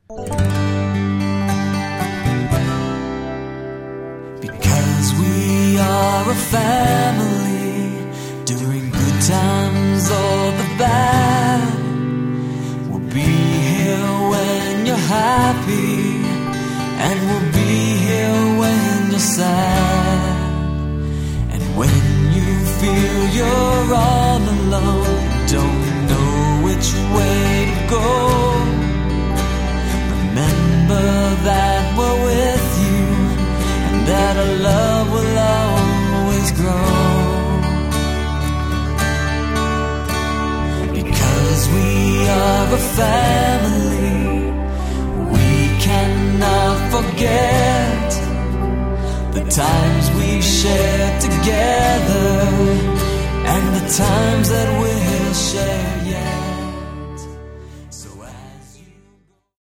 Because we are a family, during good times or the bad. We'll be here when you're happy, and we'll be here when you're sad. And when you feel you're all alone, don't know which way to go, remember that we're with you, and that our love will always grow. Because we are a family, we cannot forget the times we shared together, and the times that we'll share.